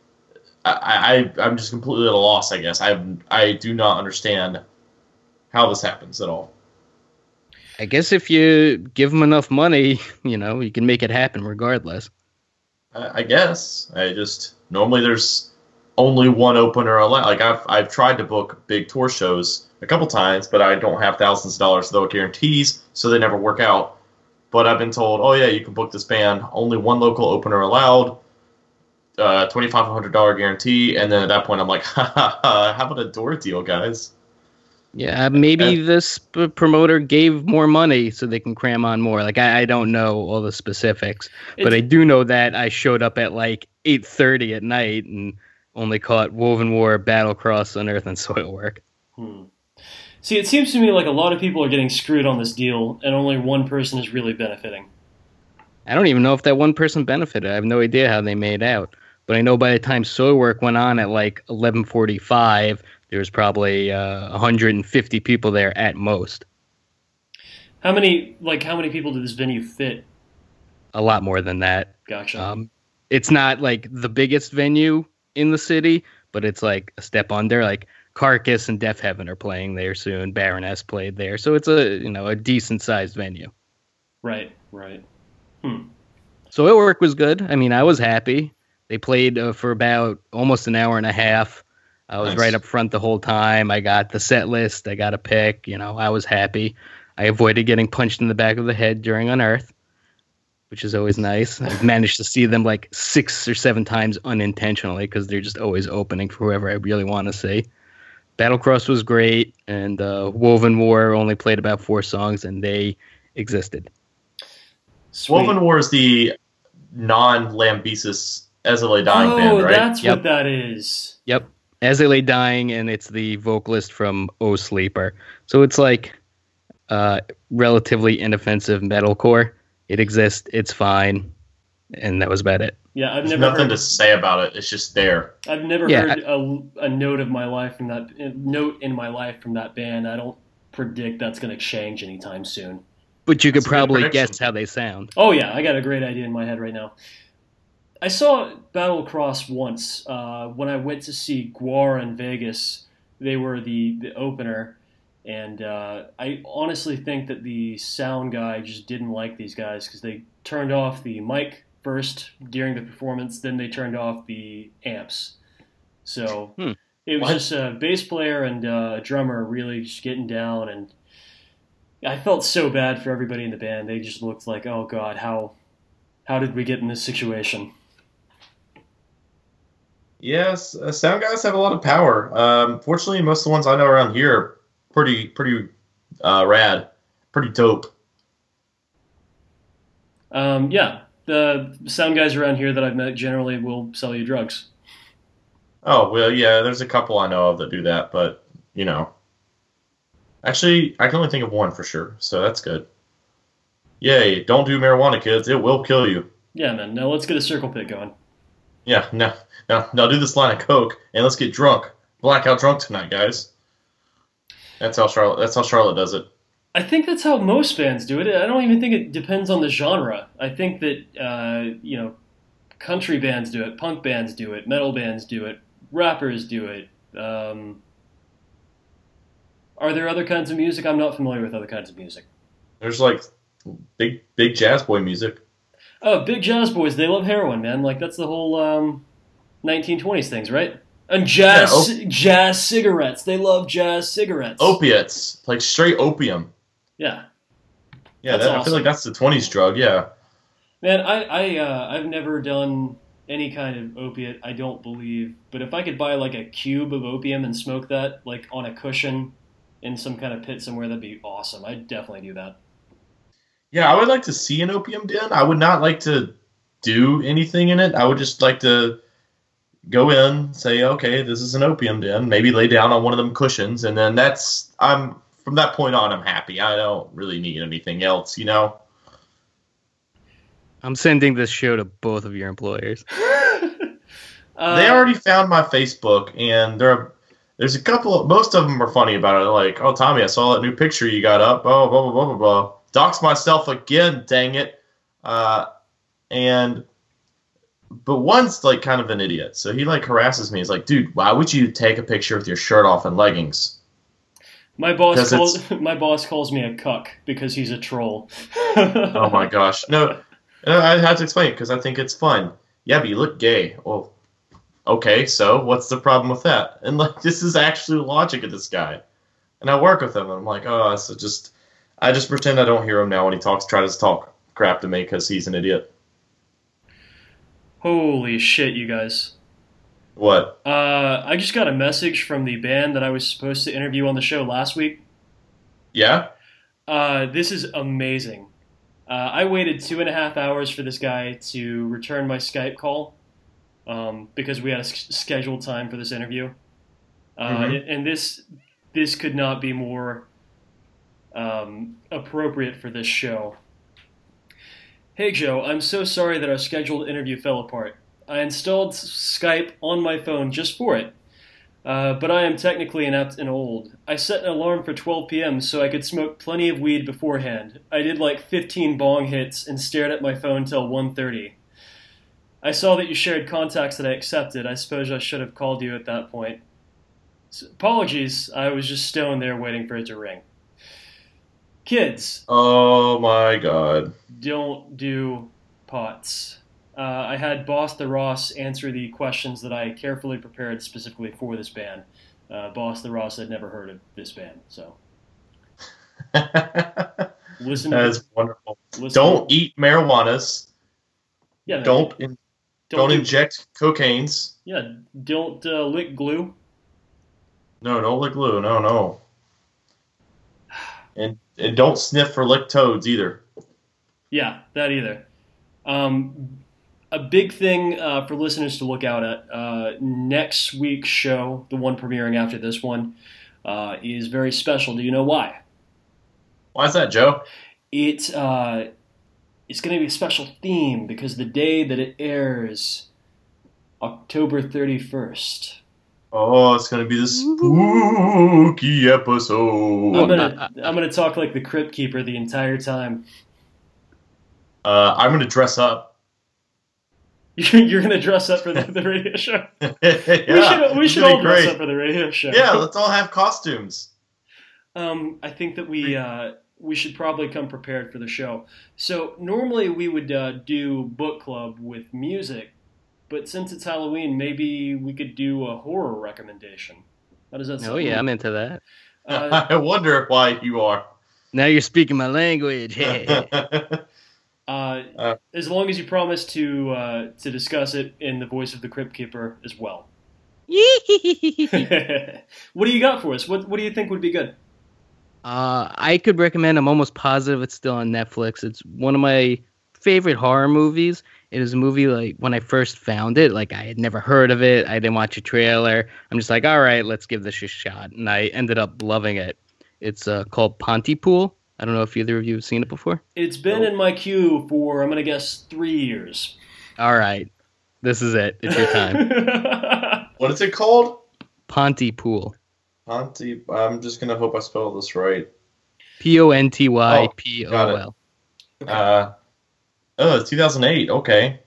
I'm just completely at a loss, I guess. I do not understand how this happens at all. I guess if you give them enough money, you can make it happen regardless. I guess. Normally there's only one opener allowed. Like I've tried to book big tour shows a couple times, but I don't have thousands of dollars though guarantees, so they never work out. But I've been told, you can book this band, only one local opener allowed, $2,500 guarantee, and then at that point I'm like, how about a door deal, guys? Yeah, maybe this promoter gave more money so they can cram on more. Like, I don't know all the specifics, but I do know that I showed up at like 8:30 at night and only caught Woven War, Battlecross, Unearth, and Soilwork. See, it seems to me like a lot of people are getting screwed on this deal, and only one person is really benefiting. I don't even know if that one person benefited. I have no idea how they made out. But I know by the time Soilwork went on at like 11:45, there was probably 150 people there at most. How many people did this venue fit? A lot more than that. Gotcha. It's not like the biggest venue in the city, but it's like a step under. Like Carcass and Death Heaven are playing there soon. Baroness played there, so it's a decent sized venue. Right. Soilwork was good. I mean, I was happy. They played for about almost an hour and a half. I was right up front the whole time. I got the set list. I got a pick. I was happy. I avoided getting punched in the back of the head during Unearth, which is always nice. I've managed to see them like 6 or 7 times unintentionally because they're just always opening for whoever I really want to see. Battlecross was great, and Woven War only played about 4 songs, and they existed. Sweet. Woven War is the non-Lambesis As I Lay Dying band, right? That's what that is. Yep. As I Lay Dying, and it's the vocalist from Oh Sleeper. So it's like relatively inoffensive metalcore. It exists, it's fine, and that was about it. Yeah, There's nothing to say about it. It's just there. I've never heard a note in my life from that band. I don't predict that's going to change anytime soon. But you could probably guess how they sound. Oh yeah, I got a great idea in my head right now. I saw Battlecross once when I went to see Gwar in Vegas. They were the opener, and I honestly think that the sound guy just didn't like these guys because they turned off the mic first during the performance, then they turned off the amps. So it was just a bass player and a drummer really just getting down, and I felt so bad for everybody in the band. They just looked like, oh God, how did we get in this situation? Yes, sound guys have a lot of power. Fortunately, most of the ones I know around here are pretty rad, pretty dope. Yeah, the sound guys around here that I've met generally will sell you drugs. Oh, well, yeah, there's a couple I know of that do that, but, Actually, I can only think of one for sure, so that's good. Yay, don't do marijuana, kids. It will kill you. Yeah, man. Now let's get a circle pit going. Yeah, now do this line of coke, and let's get drunk. blackout drunk tonight, guys. That's how Charlotte does it. I think that's how most bands do it. I don't even think it depends on the genre. I think that country bands do it, punk bands do it, metal bands do it, rappers do it. Are there other kinds of music? I'm not familiar with other kinds of music. There's like big jazz boy music. Oh, big jazz boys, they love heroin, man. Like that's the whole 1920s things, right? And jazz cigarettes. They love jazz cigarettes. Opiates, like straight opium. Yeah. Yeah, That's I feel awesome. like that's the 20s drug, yeah. Man, I've never done any kind of opiate, I don't believe. But if I could buy like a cube of opium and smoke that like on a cushion in some kind of pit somewhere, that'd be awesome. I'd definitely do that. Yeah, I would like to see an opium den. I would not like to do anything in it. I would just like to go in, say, okay, this is an opium den, maybe lay down on one of them cushions, and then from that point on, I'm happy. I don't really need anything else, you know? I'm sending this show to both of your employers. They already found my Facebook, and there's a couple, most of them are funny about it. They're like, oh, Tommy, I saw that new picture you got up. Oh, blah, blah, blah, blah, blah. Dox myself again, dang it. But one's like kind of an idiot. So he like harasses me. He's like, dude, why would you take a picture with your shirt off and leggings? My boss calls me a cuck because he's a troll. Oh my gosh. No, I had to explain it because I think it's fun. Yeah, but you look gay. Well, okay, so what's the problem with that? And like, this is actually the logic of this guy. And I work with him, and I'm like, oh, so I just pretend I don't hear him now when he tries to talk crap to me because he's an idiot. Holy shit, you guys. What? I just got a message from the band that I was supposed to interview on the show last week. Yeah? This is amazing. I waited 2.5 hours for this guy to return my Skype call because we had a scheduled time for this interview. And this could not be more appropriate for this show. Hey Joe, I'm so sorry that our scheduled interview fell apart. I installed Skype on my phone just for it, but I am technically inept and old. I set an alarm for 12 p.m. so I could smoke plenty of weed beforehand. I did like 15 bong hits and stared at my phone till 1:30. I saw that you shared contacts that I accepted. I suppose I should have called you at that point. So, apologies, I was just stoned there waiting for it to ring. Kids. Oh my god. Don't do pots. I had Boss the Ross answer the questions that I carefully prepared specifically for this band. Boss the Ross had never heard of this band, so. Listen. That is wonderful. Don't eat marijuanas. Yeah. Don't inject cocaines. Yeah. Don't lick glue. No, don't lick glue. No. And don't sniff for licked toads either. Yeah, that either. A big thing for listeners to look out at, next week's show, the one premiering after this one, is very special. Do you know why? Why is that, Joe? It's going to be a special theme because the day that it airs, October 31st. Oh, it's going to be the spooky episode. I'm gonna talk like the Crypt Keeper the entire time. I'm going to dress up. You're going to dress up for the radio show? Yeah, we should all dress up for the radio show. Yeah, let's all have costumes. I think that we should probably come prepared for the show. So normally we would do book club with music, but since it's Halloween, maybe we could do a horror recommendation. How does that sound? Oh yeah, I'm into that. I wonder why you are. Now you're speaking my language. As long as you promise to discuss it in the voice of the Crypt Keeper as well. What do you got for us? What do you think would be good? I could recommend. I'm almost positive it's still on Netflix. It's one of my favorite horror movies. It was a movie like when I first found it, like I had never heard of it. I didn't watch a trailer. I'm just like, all right, let's give this a shot, and I ended up loving it. It's called Pontypool. I don't know if either of you have seen it before. It's been in my queue for, I'm going to guess, 3 years. All right. This is it. It's your time. What is it called? Pontypool. I'm just gonna hope I spelled this right. Pontypool. It's 2008. Okay.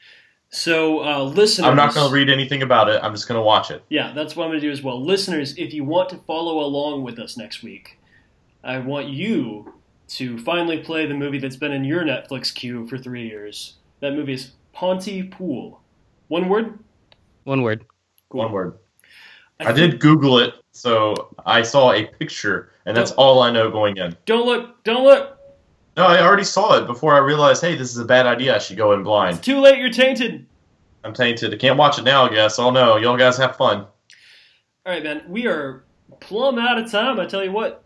So, listeners... I'm not going to read anything about it. I'm just going to watch it. Yeah, that's what I'm going to do as well. Listeners, if you want to follow along with us next week, I want you to finally play the movie that's been in your Netflix queue for 3 years. That movie is Pontypool. One word? One word. Cool. One word. I did Google it, so I saw a picture, and that's all I know going in. Don't look! Don't look! No, I already saw it before I realized, hey, this is a bad idea. I should go in blind. It's too late, you're tainted. I'm tainted. I can't watch it now, I guess. Oh, no. Y'all guys have fun. All right, man. We are plumb out of time, I tell you what.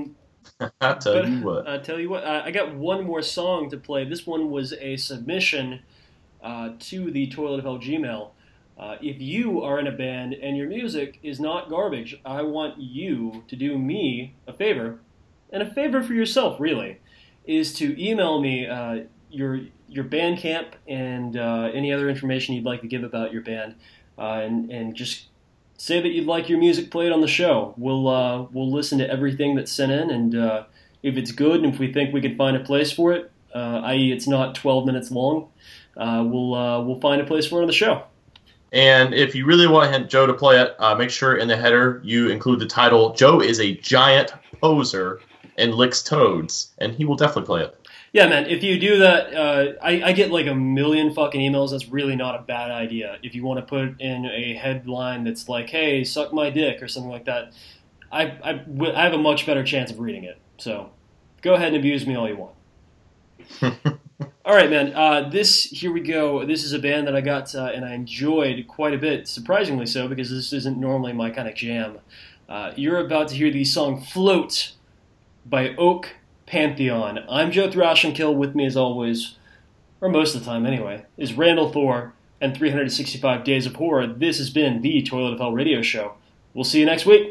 I tell you what. I got one more song to play. This one was a submission to the Toilet of Hell Gmail. If you are in a band and your music is not garbage, I want you to do me a favor, and a favor for yourself, really, is to email me your Bandcamp and any other information you'd like to give about your band, and just say that you'd like your music played on the show. We'll listen to everything that's sent in, and if it's good and if we think we can find a place for it, i.e. it's not 12 minutes long, we'll find a place for it on the show. And if you really want Joe to play it, make sure in the header you include the title, Joe is a giant poser and licks toads, and he will definitely play it. Yeah, man, if you do that, I get like a million fucking emails. That's really not a bad idea. If you want to put in a headline that's like, hey, suck my dick or something like that, I have a much better chance of reading it. So go ahead and abuse me all you want. All right, man, here we go. This is a band that I got and I enjoyed quite a bit, surprisingly so, because this isn't normally my kind of jam. You're about to hear the song Float by Oak Pantheon. I'm Joe Thrashenkill. With me as always, or most of the time anyway, is Randall Thor and 365 Days of Horror. This has been the Toilet of Hell Radio Show. We'll see you next week.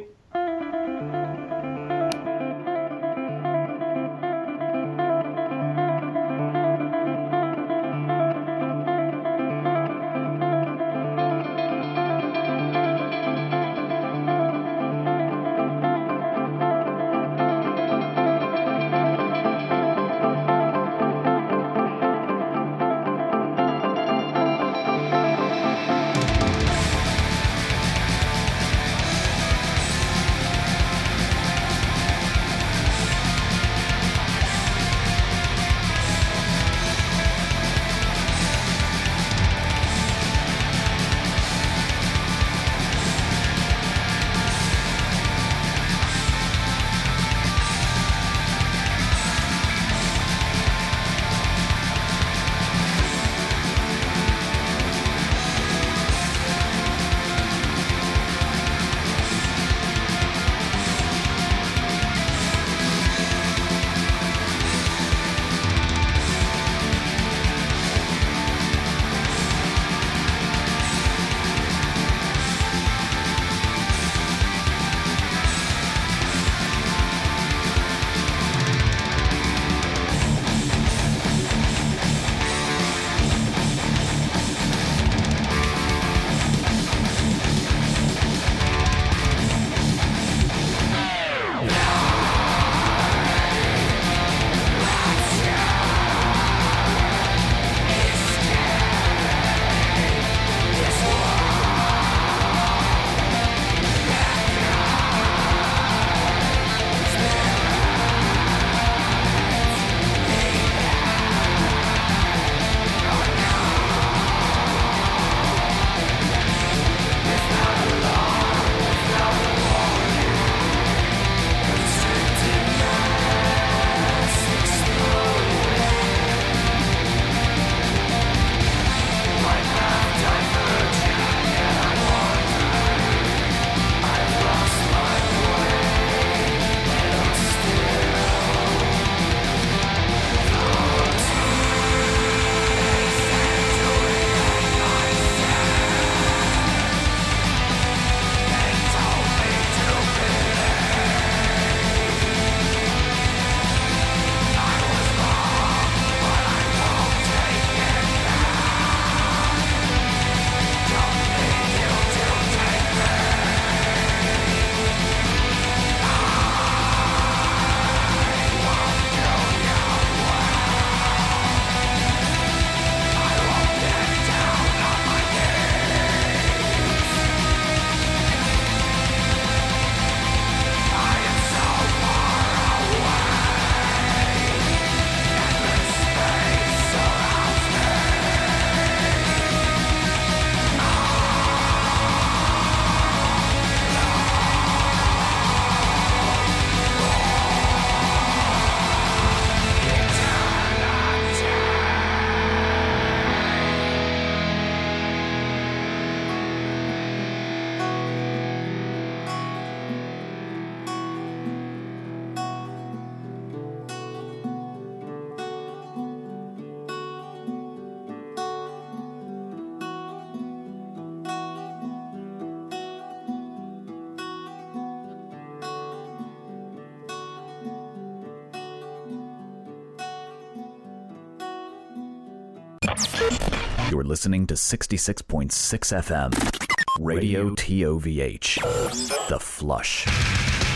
You're listening to 66.6 FM, Radio TOVH, The Flush.